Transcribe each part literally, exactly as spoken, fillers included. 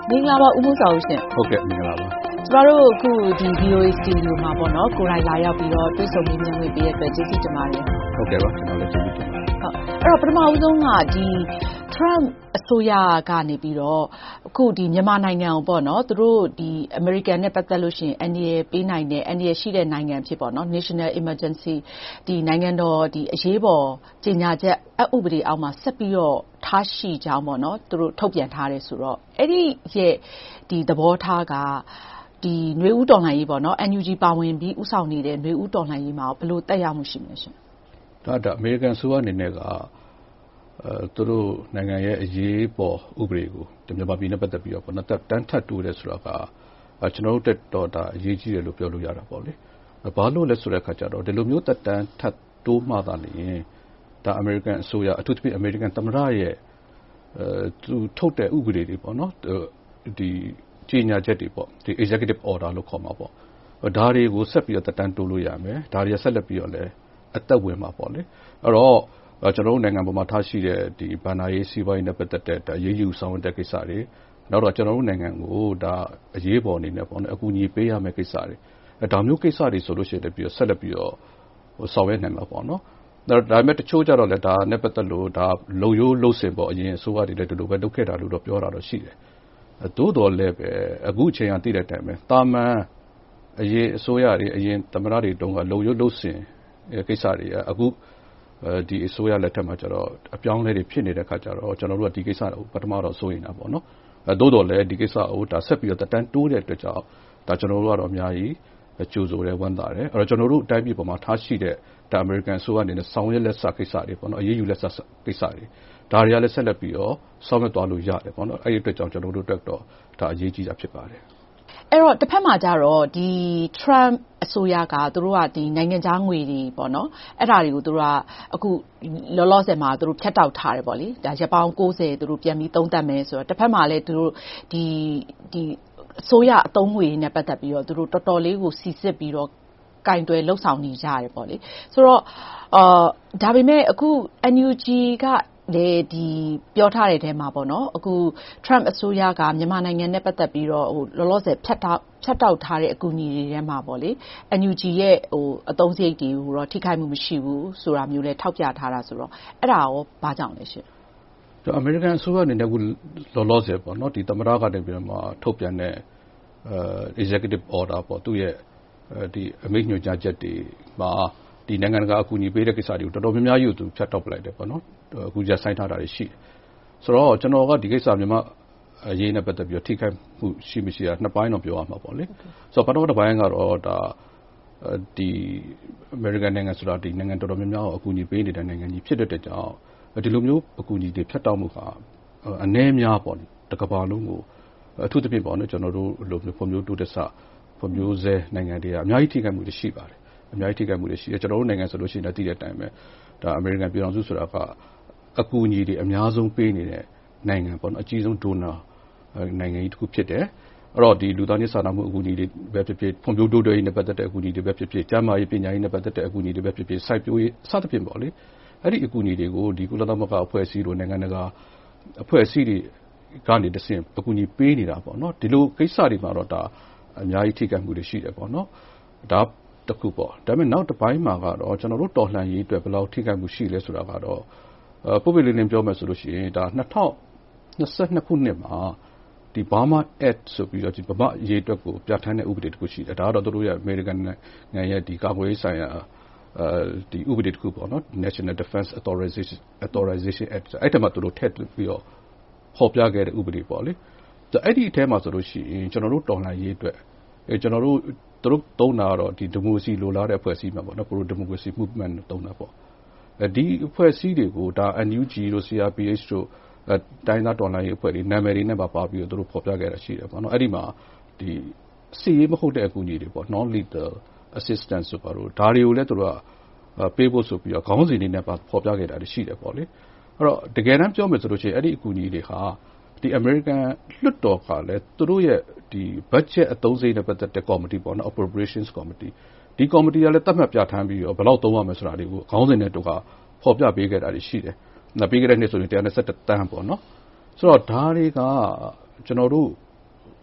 မင်္ဂလာပါဦးမိုးစာဦးရှင်ဟုတ်ကဲ့မင်္ဂလာပါကျမတို့အခုဒီ ဗီအိုအေ Studio မှာပေါ့နော်ကိုယ်တိုင်လာရောက်ပြီးတော့တွေ့ဆုံမေးမြန်းခွင့်ပေးရတဲ့အတွက်ကျေးဇူးတင်ပါတယ်ဟုတ်ကဲ့ပါကျွန်တော်လည်းကျေးဇူးတင်ပါတယ်ဟုတ်အဲ့တော့ပထမဦးဆုံးကဒီ Trump အစိုးရကနေပြီးတော့အခုဒီမြန်မာနိုင်ငံကိုပေါ့နော်သူတို့ဒီ American နဲ့ပတ်သက်လို့ရှိရင် N D A ပေးနိုင်တဲ့ N D A ရှိတဲ့နိုင်ငံဖြစ်ပေါ့နော် National Emergency ဒီနိုင်ငံတော်ဒီအရေးပေါ်ကြေညာချက်အဥပဒေအောက်မှာဆက်ပြီးတော့ထားရှိကြောင်းပေါ့နော်သူတို့ထုတ်ပြန်ထားတယ်ဆိုတော့အဲ့ဒီရဲ့ဒီသဘောထားကဒီຫນွေဦးတော်လှန်ရေးပေါ့နော် N U G ပါဝင်ပြီးဥဆောင်နေတဲ့ຫນွေဦးတော်လှန်ရေးမှာဘယ်လိုတက်ရောက်မှုရှိမလဲရှင်ဒါဒါအမေရိကန်ဆိုအနေနဲ့ကအဲသူတို့နိုင်ငံရဲ့အရေးပေါ်ဥပဒေကိုမြန်မာပြည်နဲ့ပတ်သက်ပြီးတော့ပေါ့နော်တန်းထပ်တိုးတယ်ဆိုတာကကျွန်တော်တို့တက်တော့ဒါအရေးကြီးတယ်လို့ပြောလို့ရတာပေါ့လေဘာလို့လဲဆိုတဲ့အခါကျတော့ဒီလိုမျိုးတက်တန်းထပ်တိုးမှသာနေရင်ဒါအမေရိကန်အစိုးရအထူးသဖြင့်အမေရိကန်သမ္မတရဲ့အဲသူထုတ်တဲ့ဥပဒေတွေပေါ့နော်ဒီကြေညာချက်တွေပေါ့ဒီ executive order လို့ခေါ်မှာပေါ့ဒါတွေကိုဆက်ပြီးတော့တက်တန်းတိုးလို့ရမယ်ဒါတွေဆက်လက်ပြီးတော့လည်းအသက်ဝင်မှာပေါ့လေအဲ့တော့ကျွန်တော်တို့နိုင်ငံပေါ်မှာထားရှိတဲ့ဒီဘဏ္ဍာရေးစီးပွားရေးနဲ့ပတ်သက်တဲ့ရေးယူဆောင်တဲ့ကိစ္စတွေနောက်တော့ကျွန်တော်တို့နိုင်ငံကိုဒါအရေးပေါ်အနေနဲ့ပေါ့နော်အကူအညီပေးရမယ့်ကိစ္စတွေအဲဒါမျိုးကိစ္စတွေဆိုလို့ရှိရင်ပြီးတော့ဆက်လက်ပြီးတော့ဆောင်ရွက်နိုင်မှာပေါ့နော်ဒါပေမဲ့တချို့ကြတော့လည်းဒါနဲ့ပတ်သက်လို့ဒါလုံရိုးလုံစင်ပေါ့အရင်အစိုးရတွေလည်းဒီလိုပဲလုပ်ခဲ့တာလို့တော့ပြောတာတော့ရှိတယ်သို့တော်လည်းပဲအခုအချိန်ကတည်တဲ့အတိုင်းပဲတာမန်အရင်အစိုးရတွေအရင်သမ္မတတွေတုန်းကလုံရိုးလုံစင်ကိစ္စတွေအခုဒီအစိုးရလက်ထက်မှာကျတော့အပြောင်းလဲတွေဖြစ်နေတဲ့ခါကျတော့ကျွန်တော်တို့ကဒီကိစ္စကိုပထမတော့စိုးရိမ်တာပေါ့နော်အဲသို့တော်လည်းဒီကိစ္စကိုဒါဆက်ပြီးတော့တန်းတိုးတဲ့အတွက်ကြောင့်ဒါကျွန်တော်တို့ကတော့အများကြီးကြိုဆိုတယ်ဝမ်းသာတယ်အဲ့တော့ကျွန်တော်တို့အတိုင်းပြည်ပေါ်မှာထားရှိတဲ့ဒါအမေရိကန်အစိုးရအနေနဲ့ဆောင်ရွက်လက်စကိစ္စတွေပေါ့နော်အရေးယူလက်စကိစ္စတွေဒါတွေကလည်းဆက်လက်ပြီးတော့ဆောင်ရွက်သွားလို့ရတယ်ပေါ့နော်အဲ့ဒီအတွက်ကြောင့်ကျွန်တော်တို့အတွက်တော့ဒါအရေးကြီးတာဖြစ်ပါတယ်အဲ့တော့တစ်ဖက်မှာကျတော့ဒီ Trump အစိုးရကသူတို့ကဒီနိုင်ငံခြားငွေတွေပေါ့နော်အဲ့ဒါတွေကိုသူတို့ကအခုလောလောဆယ်မှာသူတို့ဖြတ်တောက်ထားတယ်ပေါ့လေဒါရက်ပေါင်းကိုးဆယ်သူတို့ပြန်ပြီးသုံးသပ်မယ်ဆိုတော့တစ်ဖက်မှာလည်းသူတို့ဒီဒီအစိုးရအသုံးငွေနဲ့ပတ်သက်ပြီးတော့သူတို့တော်တော်လေးကိုစီစစ်ပြီးတော့ကင်တွယ်လှုပ်ဆောင်နေကြရတယ်ပေါ့လေဆိုတော့အာဒါပေမဲ့အခု N U G ကလေဒီပြောထားတဲ့ထဲမှာပေါ့နော်အခု Trump အစိုးရကမြန်မာနိုင်ငံနဲ့ပတ်သက်ပြီးတော့ဟိုလောလောဆယ်ဖြတ်တောက်ဖြတ်တောက်ထားတဲ့အကူအညီတွေထဲမှာပေါ့လေ N U G ရဲ့ဟိုအသုံးစရိတ်တွေကိုတော့ထိခိုက်မှုမရှိဘူးဆိုတာမျိုးလဲထောက်ပြထားတာဆိုတော့အဲ့ဒါရောဘာကြောင့်လဲရှင်အမေရိကန်အစိုးရအနေနဲ့ကလောလောဆယ်ပေါ့နော်ဒီသမ္မတကနေပြီးတော့မှထုတ်ပြန်တဲ့အဲ executive order ပေါ့သူ့ရဲ့ဒီအမိန့်ညွှန်ကြားချက်တွေမှာဒီနိုင်ငံတကာအကူအညီပေးတဲ့ကိစ္စတွေကိုတော်တော်များများယူသူဖြတ်တောက်ပလိုက်တယ်ပေါ့နော်အခုကျဆိုင်ထားတာတွေရှိတယ်ဆိုတော့ကျွန်တော်ကဒီကိစ္စမြန်မာအရေးနဲ့ပတ်သက်ပြီးတော့ထိခိုက်မှုရှိမရှိတာနှစ်ပိုင်းတော့ပြောရမှာပေါ့လေဆိုတော့ပထမတစ်ပိုင်းကတော့ဒါဒီ American နိုင်ငံဆိုတာဒီနိုင်ငံတော်တော်များများအကူအညီပေးနေတဲ့နိုင်ငံကြီးဖြစ်တဲ့ကြောင့်ဒီလိုမျိုးအကူအညီတွေဖြတ်တောက်မှုကအနည်းများပေါ့တကဘာလုံးကိုအထူးသဖြင့်ပေါ့နော်ကျွန်တော်တို့လိုမျိုးဖွံ့ဖြိုးတိုးတက်စဖွံ့ဖြိုးဆဲနိုင်ငံတွေကအများကြီးထိခိုက်မှုတွေရှိပါတယ်အများကြီးထိခိုက်မှုတွေရှိတယ်ကျွန်တော်တို့နိုင်ငံဆိုလို့ရှိရင်တည်တဲ့အတိုင်းပဲဒါအမေရိကန်ပြည်ထောင်စုဆိုတာကအကူအညီတွေအများဆုံးပေးနေတဲ့နိုင်ငံပေါ့နော်အကြီးဆုံး donor နိုင်ငံကြီးတစ်ခုဖြစ်တယ်အဲ့တော့ဒီလူသားချင်းစာနာမှုအကူအညီတွေပဲဖြစ်ဖြစ်ဖွံ့ဖြိုးတိုးတက်ရေးနဲ့ပတ်သက်တဲ့အကူအညီတွေပဲဖြစ်ဖြစ်ကျန်းမာရေးပညာရေးနဲ့ပတ်သက်တဲ့အကူအညီတွေပဲဖြစ်ဖြစ်စိုက်ပျိုးရေးစသဖြင့်ပေါ့လေအဲ့ဒီအကူအညီတွေကိုဒီကုလသမဂ္ဂအဖွဲ့အစည်းတို့နိုင်ငံတကာအဖွဲ့အစည်းတွေကနေတဆင့်အကူအညီပေးနေတာပေါ့နော်ဒီလိုကိစ္စတွေမှာတော့ဒါအများကြီးထိခိုက်မှုတွေရှိတယ်ပေါ့နော်ဒါတခုပေါ့ဒါပေမဲ့နောက်တစ်ပိုင်းမှာကတော့ကျွန်တော်တို့တော်လှန်ရေးအတွက်ဘယ်လောက်ထိခိုက်မှုရှိလဲဆိုတာကတော့ပုပ္ပိလင်းလင်းပြောမယ်ဆိုလို့ရှိရင်ဒါနှစ်ထောင်နှစ်ဆယ့်နှစ်ခုနှစ်မှာဒီ Burma Act ဆိုပြီးတော့ဒီဗမာရေးအတွက်ကိုပြဋ္ဌာန်းတဲ့ဥပဒေတစ်ခုရှိတယ်ဒါကတော့တို့ရဲ့ American နိုင်ငံရဲ့ဒီကာကွယ်ရေးဆိုင်ရာအဲဒီဥပဒေတစ်ခုပေါ့နော် National Defense Authorization Authorization Act အဲ့ဒါမှတို့ထည့်ပြီးတော့ဟောပြခဲ့တဲ့ဥပဒေပေါ့လေအဲ့ဒီအထဲမှာဆိုလို့ရှိရင်ကျွန်တော်တို့တော်လှန်ရေးအတွက်အဲကျွန်တော်တို့တို့သုံးတာတော့ဒီဒီမိုကရေစီလိုလားတဲ့အဖွဲ့အစည်းမှာပေါ့နော် Pro Democracy Movement သုံးတာပေါ့အဲဒီအဖွဲ့အစည်းတွေကိုဒါ N U G တို့ C R P H တို့တိုင်းသားတော်လှန်ရေးအဖွဲ့တွေနာမည်တွေနဲ့ပါပါပြီးတော့တို့ဖော်ပြခဲ့တာရှိတယ်ပေါ့နော်အဲ့ဒီမှာဒီစီရေးမဟုတ်တဲ့အကူအညီတွေပေါ့ non lethal assistance ဆိုပါတော့ဒါတွေကိုလည်းတို့ကပေးဖို့ဆိုပြီးတော့ခေါင်းစဉ်တွေနဲ့ပါဖော်ပြခဲ့တာရှိတယ်ပေါ့လေအဲ့တော့တကယ်တမ်းပြောမယ်ဆိုလို့ရှိရင်အဲ့ဒီအကူအညီတွေဟာဒီ American လွှတ်တော်ကလည်းသူတို့ရဲ့ဒီ budget အသုံးစရိတ်နဲ့ပတ်သက်တဲ့ committee ပေါ့နော် appropriations committee ဒီ committee ကလည်းတတ်မှတ်ပြဋ္ဌာန်းပြီးတော့ဘယ်လောက်သုံးရမလဲဆိုတာတွေကိုခေါင်းစဉ်နဲ့တို့ကဖော်ပြပေးခဲ့တာရှိတယ်။နောက်ပြီးခဲ့တဲ့နှစ်ဆိုရင်one hundred twenty-oneတန်းပေါ့နော်။ဆိုတော့ဒါတွေကကျွန်တော်တို့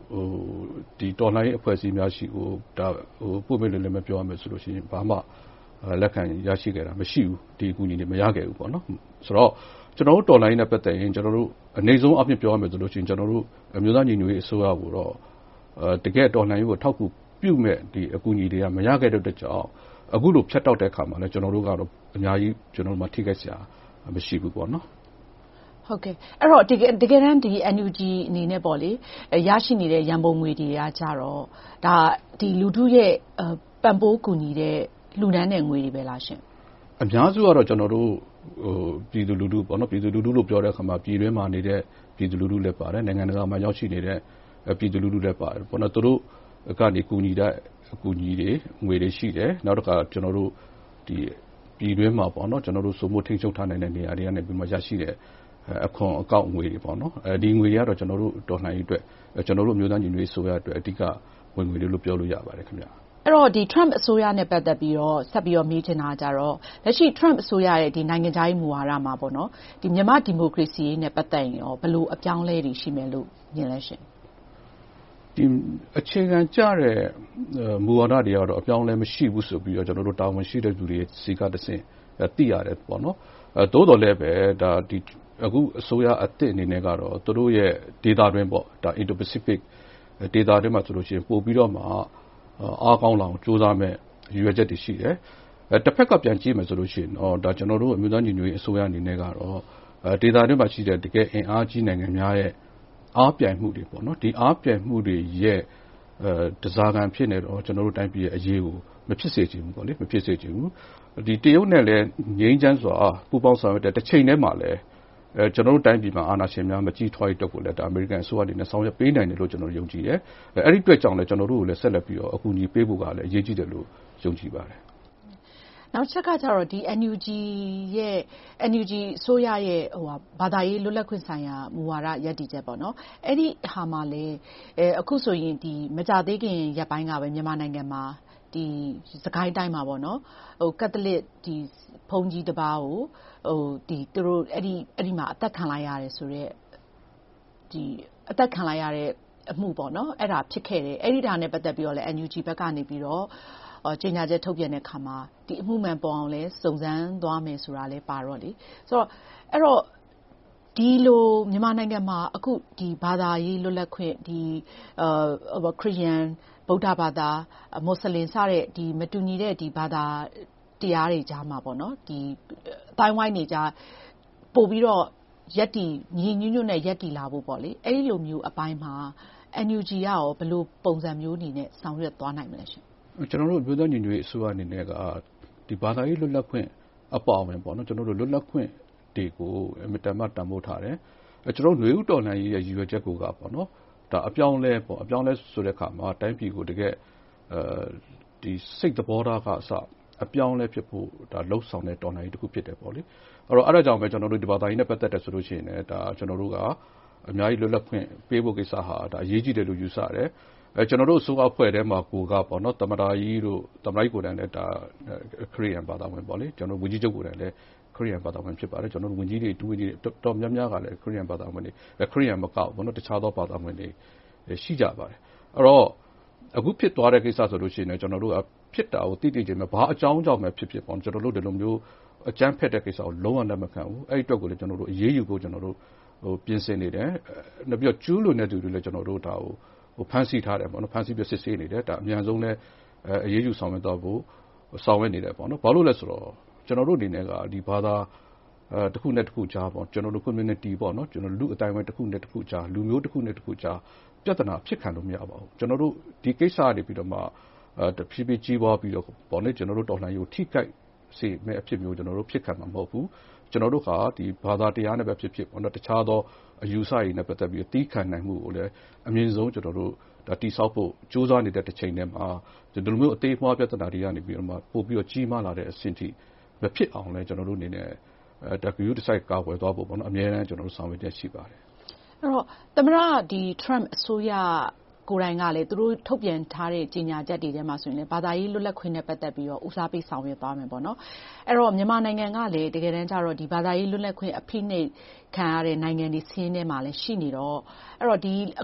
ဒီတော်လှန်ရေးအဖွဲ့အစည်းများရှိကိုဒါဟိုပုံမှန်လည်းမပြောရမယ်ဆိုလို့ရှိရင်ဘာမှလက်ခံရရှိခဲ့တာမရှိဘူးဒီအကူအညီတွေမရခဲ့ဘူးပေါ့နော်ဆိုတော့ကျွန်တော်တို့တော်လှန်ရေးနဲ့ပတ်သက်ရင်ကျွန်တော်တို့အနေဆုံးအဖြစ်ပြောရမယ်ဆိုလို့ရှိရင်ကျွန်တော်တို့အမျိုးသားညီညွတ်ရေးအစိုးရကိုတော့တကယ်တော်လှန်ရေးကိုထောက်ကူပြုမဲ့ဒီအကူအညီတွေကမရခဲ့တဲ့အတွက်ကြောင့်အခုလိုဖြတ်တောက်တဲ့အခါမှာလည်းကျွန်တော်တို့ကတော့အများကြီးကျွန်တော်တို့မှထိခိုက်စရာမရှိဘူးပေါ့နော်ဟုတ်ကဲ့အဲ့တော့တကယ်တကယ်တမ်းဒီ N U G အနေနဲ့ပေါ့လေရရှိနေတဲ့ရန်ပုံငွေတွေကကြတော့ဒါဒီလူထုရဲ့ပံ့ပိုးကူညီတဲ့လူဒန်းတဲ့ငွေတွေပဲလားရှင်အများစုကတော့ကျွန်တော်တို့ဟိုပြည်သူလူထုပေါ့နော်ပြည်သူလူထုလို့ပြောတဲ့အခါမှာပြည်တွင်းမှာနေတဲ့ပြည်သူလူထုလည်းပါတယ်နိုင်ငံတကာမှာရောက်ရှိနေတဲ့ပြည်သူလူထုလည်းပါတယ်ပေါ့နော်သူတို့ကနေကူညီတဲ့အကူအညီတွေငွေတွေရှိတယ်နောက်တစ်ခါကျွန်တော်တို့ဒီပြည်တွင်းမှာပေါ့နော်ကျွန်တော်တို့စုံမထိန်းချုပ်ထားနိုင်တဲ့နေရာတွေကနေပြီးမှရရှိတဲ့အခွန်အကောက်ငွေတွေပေါ့နော်အဲဒီငွေတွေကတော့ကျွန်တော်တို့တော်လှန်ရေးအတွက်ကျွန်တော်တို့မျိုးသားညီညွတ်ရေးဆိုရအတွက်အဓိကဝင်ငွေတွေလို့ပြောလို့ရပါတယ်ခင်ဗျအဲ့တော့ဒီ Trump အစိုးရနဲ့ပတ်သက်ပြီးတော့ဆက်ပြီးတော့မေးချင်တာကြတော့လက်ရှိ Trump အစိုးရရဲ့ဒီနိုင်ငံခြားရေးမူဝါဒမှာပေါ့နော်ဒီမြန်မာဒီမိုကရေစီရေးနဲ့ပတ်သက်ရင်ရောဘယ်လိုအပြောင်းအလဲတွေရှိမယ်လို့မြင်လဲရှင်ဒီအခြေခံကြတဲ့မူဝါဒတွေကတော့အပြောင်းအလဲမရှိဘူးဆိုပြီးတော့ကျွန်တော်တို့တာဝန်ရှိတဲ့သူတွေစီကတဆင့်သိရတယ်ပေါ့နော်အဲတိုးတော်လည်းပဲဒါဒီအခုအစိုးရအသစ်အနေနဲ့ကတော့သူတို့ရဲ့ data တွင်ပေါ့ဒါ Indo-Pacific data တွေမှာဆိုလို့ရှိရင်ပို့ပြီးတော့မှအားကောင်းလာအောင်စူးစမ်းမဲ့ရည်ရွယ်ချက်တွေရှိတယ်အဲတစ်ဖက်ကပြန်ကြည့်မယ်ဆိုလို့ရှိရင်တော့ဒါကျွန်တော်တို့အမျိုးသားညီညွတ်ရေးအစိုးရအနေနဲ့ကတော့အဲ data တွေမှာရှိတဲ့တကယ်အင်အားကြီးနိုင်ငံများရဲ့အားပြိုင်မှုတွေပေါ့နော်ဒီအားပြိုင်မှုတွေရဲ့အဲတစားကံဖြစ်နေတော့ကျွန်တော်တို့တိုင်းပြည်ရဲ့အရေးကိုမဖြစ်စေချင်ဘူးပေါ့လေမဖြစ်စေချင်ဘူးဒီတရုတ်နဲ့လည်းငြိမ်းချမ်းစွာပူးပေါင်းဆောင်ရွက်တဲ့တစ်ချိန်တည်းမှာလည်းအဲကျွန်တော်တို့တိုင်းပြည်မှာအာဏာရှင်များမကြီးထွားရေးအတွက်ကိုလည်းဒါအမေရိကန်အစိုးရအနေနဲ့ဆောင်ရွက်ပေးနိုင်တယ်လို့ကျွန်တော်ယုံကြည်တယ်။အဲဒီအတွက်ကြောင့်လည်းကျွန်တော်တို့ကိုလည်းဆက်လက်ပြီးတော့အကူအညီပေးဖို့ကလည်းအရေးကြီးတယ်လို့ယုံကြည်ပါတယ်။နောက်ချက်ကကျတော့ဒီ N U G ရဲ့ N U G အစိုးရရဲ့ဟိုဘာသာရေးလွတ်လပ်ခွင့်ဆိုင်ရာမူဝါဒရည်တည်ချက်ပေါ့နော်။အဲ့ဒီဟာမှာလည်းအဲအခုဆိုရင်ဒီမကြသေးခင်ရက်ပိုင်းကပဲမြန်မာနိုင်ငံမှာဒီစကိုင်းတိုင်းမှာပေါ့နော်ဟိုကက်သလစ်ဒီဘုန်းကြီးတစ်ပါးကိုဟိုဒီသူတို့အဲ့ဒီအဲ့ဒီမှာအသက်ခံလိုက်ရတယ်ဆိုတော့ဒီအသက်ခံလိုက်ရတဲ့အမှုပေါ့နော်အဲ့ဒါဖြစ်ခဲ့တယ်အဲ့ဒီဒါနဲ့ပတ်သက်ပြီးတော့လည်း N U G ဘက်ကနေပြီးတော့ကြေညာချက်ထုတ်ပြန်တဲ့အခါမှာဒီအမှုမှန်ပေါ်အောင်လဲစုံစမ်းသွားမယ်ဆိုတာလဲပါတော့လေဆိုတော့အဲ့တော့ဒီလိုမြန်မာနိုင်ငံမှာအခုဒီဘာသာရေးလွတ်လပ်ခွင့်ဒီအာခရစ်ယာန်ဗုဒ္ဓဘာသာမွတ်စလင်စတဲ့ဒီမတူညီတဲ့ဒီဘာသာတရားတွေကြားမှာပေါ့နော်ဒီအတိုင်းဝိုင်းတွေကြားပို့ပြီးတော့ရက်တီညီညွတ်ညွတ်နဲ့ရက်တီလာဖို့ပေါ့လေအဲ့ဒီလိုမျိုးအပိုင်းမှာ N U G ကရောဘယ်လိုပုံစံမျိုးအနေနဲ့ဆောင်ရွက်သွားနိုင်မလဲရှင်ကျွန်တော်တို့ပြည်သူ့ညီညွတ်ရေးအစိုးရအနေနဲ့ကဒီဘာသာရေးလွတ်လပ်ခွင့်အပါအဝင်ပေါ့နော်ကျွန်တော်တို့လွတ်လပ်ခွင့်တွေကိုအမြဲတမ်းတန်ဖိုးထားတယ်ကျွန်တော်တို့ຫນွေဥတော်လှန်ရေးရဲ့ရည်ရွယ်ချက်ကိုကပေါ့နော်ဒါအပြောင်းလဲပေါ့အပြောင်းလဲဆိုတဲ့အခါမှာတိုင်းပြည်ကိုတကယ်အဲဒီစိတ်သဘောထားကအစအပြောင်းလဲဖြစ်ဖို့ဒါလှုပ်ဆောင်တဲ့တော်လှန်ရေးတစ်ခုဖြစ်တယ်ပေါ့လေအဲ့တော့အဲ့ဒါကြောင့်ပဲကျွန်တော်တို့ဒီဘာသာရေးနဲ့ပတ်သက်တဲ့ဆိုလို့ရှိရင်လည်းဒါကျွန်တော်တို့ကအများကြီးလွတ်လပ်ခွင့်ပေးဖို့ကိစ္စဟာဒါအရေးကြီးတယ်လို့ယူဆတယ်အဲကျွန်တော်တို့အစိုးရအဖွဲ့ထဲမှာကိုကပေါ့နော်သမ္မတကြီးတို့သမ္မတကြီးကိုယ်တိုင်လည်းဒါခရစ်ယာန်ဘာသာဝင်ပေါ့လေကျွန်တော်ဝန်ကြီးချုပ်ကိုယ်တိုင်လည်းခရစ်ယာန်ဘာသာဝင်ဖြစ်ပါတယ်ကျွန်တော်တို့ဝန်ကြီးတွေဒုဝန်ကြီးတွေတော်များများကလည်းခရစ်ယာန်ဘာသာဝင်တွေခရစ်ယာန်မကောက်ဘောနော်တခြားသောဘာသာဝင်တွေရှိကြပါတယ်အဲ့တော့အခုဖြစ်သွားတဲ့ကိစ္စဆိုလို့ရှိရင်ကျွန်တော်တို့ကဖြစ်တာကိုသိသိချင်းပဲဘာအကြောင်းကြောင့်ပဲဖြစ်ဖြစ်ပေါ့ကျွန်တော်တို့ဒီလိုမျိုးအကြမ်းဖက်တဲ့ကိစ္စကိုလုံးဝလက်မခံဘူးအဲ့ဒီအတွက်ကိုလည်းကျွန်တော်တို့အရေးယူဖို့ကျွန်တော်တို့ဟိုပြင်ဆင်နေတယ်နောက်ပြီးတော့ကျူးလွန်တဲ့သူတွေလည်းကျွန်တော်တို့ဒါကိုဟိုဖမ်းဆီးထားတယ်ပေါ့နော်ဖမ်းဆီးပြီးစစ်ဆေးနေတယ်ဒါအများဆုံးလည်းအရေးယူဆောင်ရွက်တော့ဖို့ဆောင်ရွက်နေတယ်ပေါ့နော်ဘာလို့လဲဆိုတော့ကျွန်တော်တို့အနေနဲ့ကဒီဘာသာအဲတစ်ခုနဲ့တစ်ခုကြားပေါ့ကျွန်တော်တို့ community ပေါ့နော်ကျွန်တော်လူအတိုင်းဝိုင်းတစ်ခုနဲ့တစ်ခုကြားလူမျိုးတစ်ခုနဲ့တစ်ခုကြားပြဿနာဖြစ်ခံလို့မရပါဘူးကျွန်တော်တို့ဒီကိစ္စတွေပြီးတော့မှအဲတဖြည်းဖြည်းကြီးပွားပြီးတော့ပေါ့လေကျွန်တော်တို့တော်လှန်ရေးကိုထိခိုက်စေမဲ့အဖြစ်မျိုးကျွန်တော်တို့ဖြစ်ခံမှာမဟုတ်ဘူးကျွန်တော်တို့ကဒီဘာသာတရားနဲ့ပဲဖြစ်ဖြစ်ပေါ့နော်တခြားသောအယူဆတွေနဲ့ပတ်သက်ပြီးတီးခံနိုင်မှုကိုလည်းအမြင့်ဆုံးကျွန်တော်တို့ဒါတိဆောက်ဖို့ကြိုးစားနေတဲ့တစ်ချိန်တည်းမှာဒီလိုမျိုးအသေးအမွှားပြဿနာတွေကနေပြီးတော့မှပို့ပြီးတော့ကြီးမားလာတဲ့အဆင့်ထိမဖြစ်အောင်လဲကျွန်တော်တို့အနေနဲ့အဲဒါကူးတစ်ဆိုင်ကာကွယ်သွားဖို့ပေါ့နော်အများအားကျွန်တော်တို့ဆောင်ရွက်ရရှိပါတယ်အဲ့တော့သမရဒီ Trump အစိုးရကိုယ်တိုင်ကလည်းသူတို့ထုတ်ပြန်ထားတဲ့ကြေညာချက်တွေထဲမှာဆိုရင်လည်းဘာသာရေးလွတ်လပ်ခွင့်နဲ့ပတ်သက်ပြီးတော့ဦးစားပေးဆောင်ရွက်သွားမယ်ပေါ့နော်အဲ့တော့မြန်မာနိုင်ငံကလည်းတကယ်တမ်းကျတော့ဒီဘာသာရေးလွတ်လပ်ခွင့်အဖိနှိပ်ခံရတဲ့နိုင်ငံတွေဆင်းထဲမှာလည်းရှိနေတော့အဲ့တော့ဒီအခု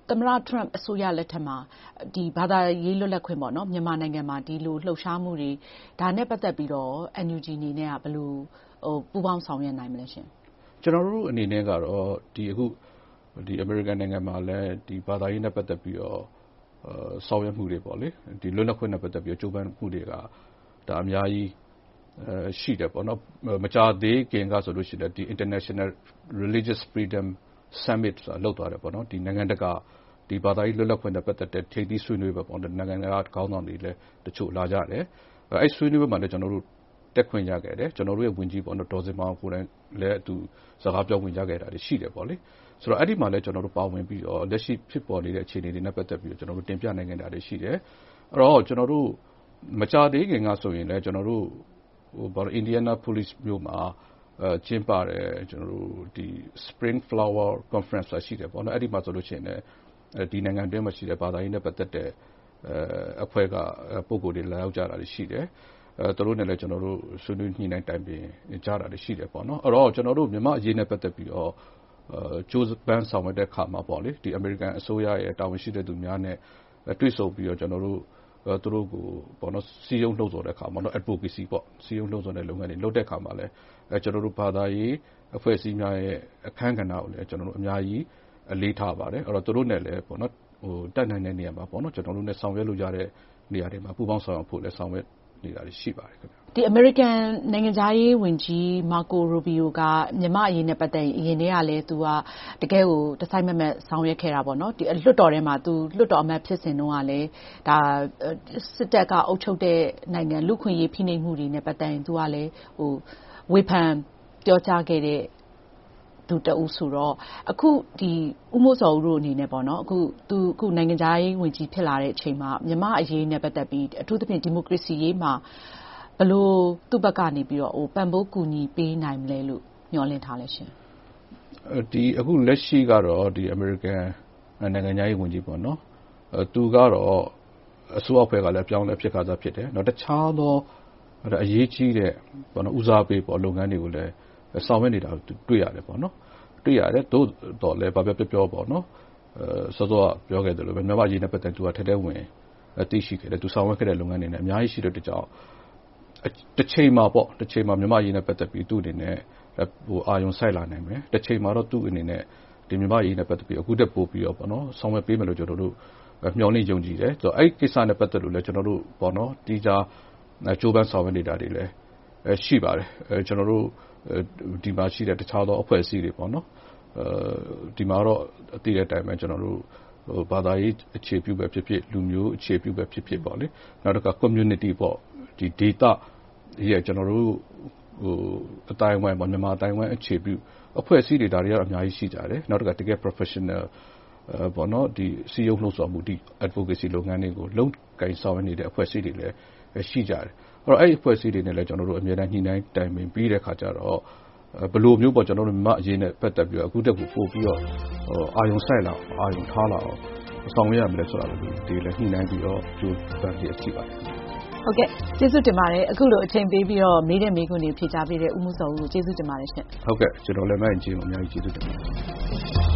သမ္မတ Trump အစိုးရလက်ထက်မှာဒီဘာသာရေးလွတ်လပ်ခွင့်ပေါ့နော်မြန်မာနိုင်ငံမှာဒီလိုလှုပ်ရှားမှုတွေဒါနဲ့ပတ်သက်ပြီးတော့ N U G အနေနဲ့ကဘယ်လိုဟိုပူးပေါင်းဆောင်ရွက်နိုင်မလဲရှင်ကျွန်တော်တို့အနေနဲ့ကတော့ဒီအခုဒီ American နိုင်ငံမှာလည်းဒီဘာသာရေးနဲ့ပတ်သက်ပြီးတော့အဲဆောင်ရွက်မှုတွေပေါ့လေဒီလွတ်လပ်ခွင့်နဲ့ပတ်သက်ပြီးကြိုးပမ်းမှုတွေကဒါအများကြီးအဲရှိတယ်ပေါ့နော်မကြာသေးခင်ကဆိုလို့ရှိရင်ဒီ International Religious Freedom Summit ဆိုတာလုပ်သွားတယ်ပေါ့နော်ဒီနိုင်ငံတကာဒီဘာသာရေးလွတ်လပ်ခွင့်နဲ့ပတ်သက်တဲ့ထိပ်သီးဆွေးနွေးပွဲပေါ့နော်နိုင်ငံတကာခေါင်းဆောင်တွေလည်းတချို့လာကြတယ်အဲဆွေးနွေးပွဲမှာလည်းကျွန်တော်တို့တက်ခွင့်ရခဲ့တယ်ကျွန်တော်တို့ရဲ့ဝင်ကြီးပေါ့နော်ဒေါ်စင်မောင်ကိုယ်တိုင်လည်းအတူစကားပြောဝင်ကြခဲ့တာတွေရှိတယ်ပေါ့လေဆိုတော့အဲ့ဒီမှာလည်းကျွန်တော်တို့ပါဝင်ပြီးတော့လက်ရှိဖြစ်ပေါ်နေတဲ့အခြေအနေတွေနဲ့ပတ်သက်ပြီးတော့ကျွန်တော်တို့တင်ပြနိုင်ခဲ့တာတွေရှိတယ်အဲ့တော့ကျွန်တော်တို့မကြာသေးခင်ကဆိုရင်လည်းကျွန်တော်တို့ဟိုဘာလို့ Indianapolis မြို့မှာအဲကျင်းပတယ်ကျွန်တော်တို့ဒီ Spring Flower Conference ဆိုတာရှိတယ်ပေါ့နော်အဲ့ဒီမှာဆိုလို့ရှိရင်လည်းဒီနိုင်ငံတွင်းမှာရှိတဲ့ဘာသာရေးနဲ့ပတ်သက်တဲ့အဲအဖွဲ့ကပုံကိုယ်တွေလာရောက်ကြတာတွေရှိတယ်အဲသူတို့နဲ့လည်းကျွန်တော်တို့ဆွေးနွေးညှိနှိုင်းတိုင်ပင်ကြတာတွေရှိတယ်ပေါ့နော်အဲ့တော့ကျွန်တော်တို့မြန်မာအရေးနဲ့ပတ်သက်ပြီးတော့အဲကျိုးပန်းဆောင်တဲ့ခါမှာပေါ့လေဒီ American အစိုးရရဲ့တာဝန်ရှိတဲ့သူများနဲ့တွေ့ဆုံပြီးတော့ကျွန်တော်တို့အဲသူတို့ကိုပေါ့နော်စီယုံနှုတ်ဆော်တဲ့ခါမှာနော် advocacy ပေါ့စီယုံနှုတ်ဆော်တဲ့လုပ်ငန်းတွေလုပ်တဲ့ခါမှာလည်းအဲကျွန်တော်တို့ဘာသာရေးအဖွဲ့အစည်းများရဲ့အခမ်းကဏ္ဍကိုလည်းကျွန်တော်တို့အများကြီးအလေးထားပါတယ်အဲ့တော့သူတို့နဲ့လည်းပေါ့နော်ဟိုတက်နိုင်တဲ့နေရာမှာပေါ့နော်ကျွန်တော်တို့နဲ့ဆောင်ရွက်လို့ရတဲ့နေရာတွေမှာပူးပေါင်းဆောင်ရွက်ဖို့လည်းဆောင်ရွက်နေတာရှိပါတယ်ခင်ဗျဒီ American နိုင်ငံသားရေးဝန်ကြီး Marco Rubio ကမြန်မာအရေးနဲ့ပတ်သက်ရင်အရင်တည်းကလည်းသူကတကယ်ကိုတစိုက်မမတ်ဆောင်ရွက်ခဲ့တာပေါ့နော်ဒီလွတ်တော်ထဲမှာသူလွတ်တော်အမတ်ဖြစ်စဉ်တုန်းကလည်းဒါစစ်တပ်ကအုပ်ချုပ်တဲ့နိုင်ငံလူခွင့်ရေးဖိနှိပ်မှုတွေနဲ့ပတ်သက်ရင်သူကလည်းဟိုဝေဖန်ပြောကြားခဲ့တဲ့သူတအုပ်ဆိုတော့အခုဒီဥမိုးစောဦးတို့အနေနဲ့ပေါ့နော်အခုသူအခုနိုင်ငံသားရေးဝန်ကြီးဖြစ်လာတဲ့အချိန်မှာမြန်မာအရေးနဲ့ပတ်သက်ပြီးအထူးသဖြင့်ဒီမိုကရေစီရေးမှာဘယ်လိုသူ့ဘက်ကနေပြီးတော့ဟိုပံ့ပိုးကူညီပေးနိုင်မလဲလို့ညှော်လင့်ထားလဲရှင်ဒီအခုလက်ရှိကတော့ဒီ American နိုင်ငံသားရေးဝန်ကြီးပေါ့နော်အဲသူကတော့အစိုးရအဖွဲ့ကလည်းပြောင်းလဲဖြစ်ခါစားဖြစ်တယ်နောက်တခြားသောအရေးကြီးတဲ့ပေါ့နော်ဦးစားပေးပေါ့လုပ်ငန်းတွေကိုလည်းဆောင်ရွက်နေတာတွေ့ရတယ်ပေါ့နော်တွေ့ရတယ်သို့တော်လည်းဘာပြောပြောပြောပေါ့နော်အဲစောစောကပြောခဲ့တယ်လို့ပဲမြန်မာရေးနဲ့ပတ်သက်သူကထဲထဲဝင်သိရှိခဲ့တယ်သူဆောင်ရွက်ခဲ့တဲ့လုပ်ငန်းတွေနဲ့အများကြီးရှိတဲ့တကြောင်တစ်ချိန်မှာပေါ့တစ်ချိန်မှာမြန်မာရေးနဲ့ပတ်သက်ပြီးသူ့အနေနဲ့ဟိုအာယုံဆိုင်လာနိုင်မယ်တစ်ချိန်မှာတော့သူ့အနေနဲ့ဒီမြန်မာရေးနဲ့ပတ်သက်ပြီးအခုတက်ပို့ပြီးတော့ပေါ့နော်ဆောင်ရွက်ပေးမယ်လို့ကျွန်တော်တို့မျှော်လင့်ယုံကြည်တယ်ဆိုတော့အဲ့ဒီကိစ္စနဲ့ပတ်သက်လို့လည်းကျွန်တော်တို့ပေါ့နော်ဒီကြားကြိုးပမ်းဆောင်ရွက်နေတာတွေလည်းရှိပါတယ်အဲကျွန်တော်တို့ဒီမှာရှိတဲ့တခြားသောအဖွဲ့အစည်းတွေပေါ့နော်အဲဒီမှာတော့အတိအကျတိုင်းပဲကျွန်တော်တို့ဟိုဘာသာရေးအခြေပြုပဲဖြစ်ဖြစ်လူမျိုးအခြေပြုပဲဖြစ်ဖြစ်ပေါ့လေနောက်တစ်ခါ community ပေါ့ဒီ data ရဲ့ကျွန်တော်တို့ဟိုအတိုင်းဝိုင်းပေါ့မြန်မာအတိုင်းဝိုင်းအခြေပြုအဖွဲ့အစည်းတွေဒါတွေကတော့အများကြီးရှိကြတယ်နောက်တစ်ခါတကယ် professional အဲပေါ့နော်ဒီစီယုံနှုတ်ဆော်မှုဒီ advocacy လုပ်ငန်းတွေကိုလုံးကင်ဆောင်နေတဲ့အဖွဲ့အစည်းတွေလည်းရှိကြတယ်အဲ့တော့အဲ့ဒီအဖွဲ့အစည်းတွေနဲ့လည်းကျွန်တော်တို့အများအားညှိနှိုင်းတိုင်ပင်ပြီးတဲ့ခါကျတော့ဘယ်လိုမျိုးပေါ့ကျွန်တော်တို့မြန်မာအရေးနဲ့ပတ်သက်ပြီးတော့အခုတက်ကိုပို့ပြီးတော့ဟိုအာယုံဆိုင်လာအာယုံထားလာအောင်ဆောင်ရွက်ရမယ်ဆိုတာလည်းဒီလည်းညှိနှိုင်းပြီးတော့ကြိုးပမ်းရရှိပါတယ်ဟုတ်ကဲ့ကျေးဇူးတင်ပါတယ်အခုလိုအချိန်ပေးပြီးတော့မေးတဲ့မေးခွန်းတွေဖြေကြားပေးတဲ့ဦးမိုးစောဦးကိုကျေးဇူးတင်ပါတယ်ရှင်ဟုတ်ကဲ့ကျွန်တော်လည်းမအင်ဂျင်ကိုအများကြီးကျေးဇူးတင်ပါတယ်